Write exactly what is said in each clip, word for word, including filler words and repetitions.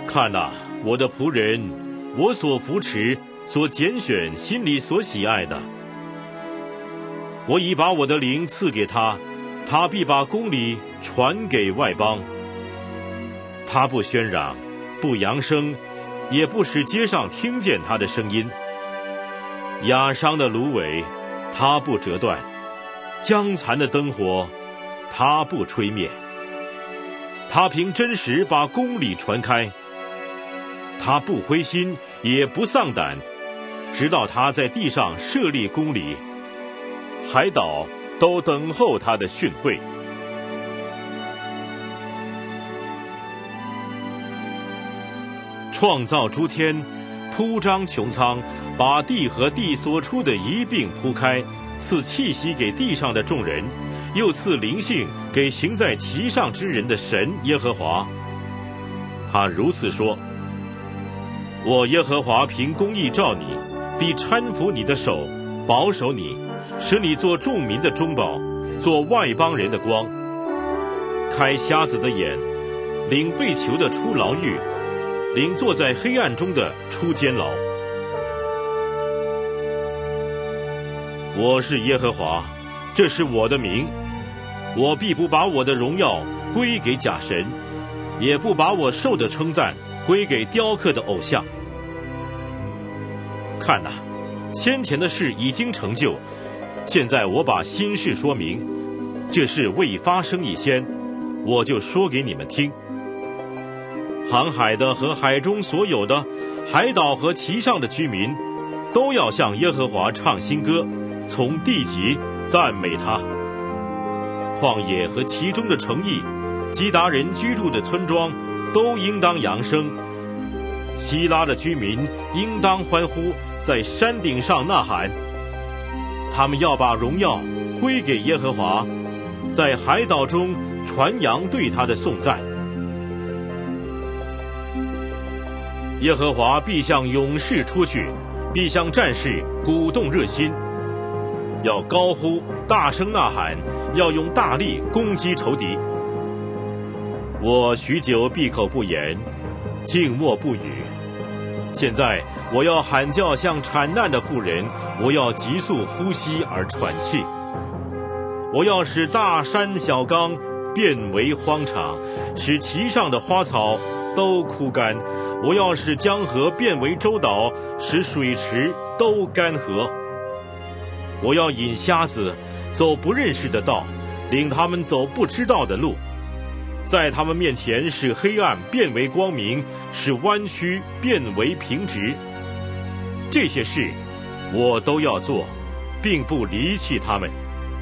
看哪，我的仆人，我所扶持、所拣选、心里所喜爱的，我已把我的灵赐给他，他必把公理传给外邦。他不喧嚷，不扬声，也不使街上听见他的声音。压伤的芦苇，他不折断；将残的灯火，他不吹灭。他凭真实把公理传开，他不灰心，也不丧胆，直到他在地上设立公理，海岛都等候他的训诲。创造诸天，铺张穹苍，把地和地所出的一并铺开，赐气息给地上的众人，又赐灵性给行在其上之人的神耶和华。他如此说：我耶和华凭公义召你，必搀扶你的手，保守你，使你做众民的中保，做外邦人的光，开瞎子的眼，领被囚的出牢狱，领坐在黑暗中的出监牢。我是耶和华，这是我的名，我必不把我的荣耀归给假神，也不把我受的称赞归给雕刻的偶像。看哪，先前的事已经成就，现在我把新事说明，这事未发生以先，我就说给你们听。航海的和海中所有的，海岛和其上的居民，都要向耶和华唱新歌，从地极赞美他。旷野和其中的城邑，基达人居住的村庄，都应当扬声。希拉的居民应当欢呼，在山顶上呐喊。他们要把荣耀归给耶和华，在海岛中传扬对他的颂赞。耶和华必向勇士出去，必向战士鼓动热心，要高呼，大声呐喊，要用大力攻击仇敌。我许久闭口不言，静默不语。现在我要喊叫像产难的妇人，我要急速呼吸而喘气。我要使大山小冈变为荒场，使其上的花草都枯干。我要使江河变为洲岛，使水池都干涸。我要引瞎子走不认识的道，领他们走不知道的路，在他们面前使黑暗变为光明，使弯曲变为平直。这些事我都要做，并不离弃他们。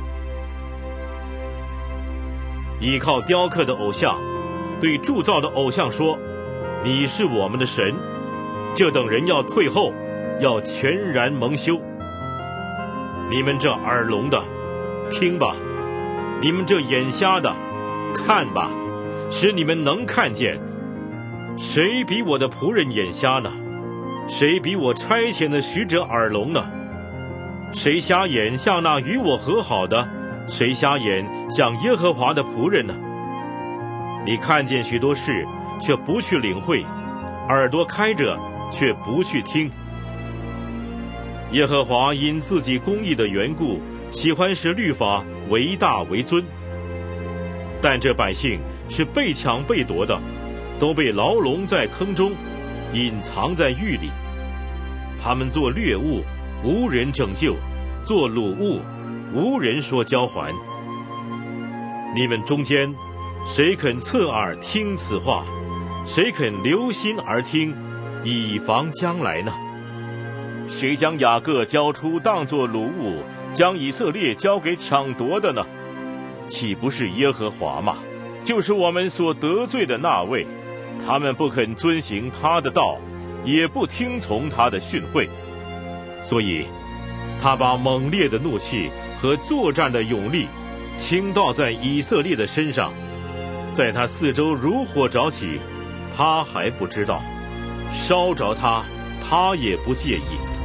依靠雕刻的偶像，对铸造的偶像说：你是我们的神。这等人要退后，要全然蒙羞。你们这耳聋的，听吧；你们这眼瞎的，看吧，使你们能看见。谁比我的仆人眼瞎呢？谁比我差遣的使者耳聋呢？谁瞎眼像那与我和好的？谁瞎眼像耶和华的仆人呢？你看见许多事，却不去领会；耳朵开着，却不去听。耶和华因自己公义的缘故，喜欢使律法为大为尊。但这百姓是被抢被夺的，都被牢笼在坑中，隐藏在狱里。他们做掠物，无人拯救；做掳物，无人说交还。你们中间，谁肯侧耳听此话？谁肯留心而听，以防将来呢？谁将雅各交出当作掳物，将以色列交给抢夺的呢？岂不是耶和华吗？就是我们所得罪的那位。他们不肯遵行他的道，也不听从他的训诲，所以他把猛烈的怒气和作战的勇力倾倒在以色列的身上，在他四周如火着起，他还不知道；烧着他，他也不介意。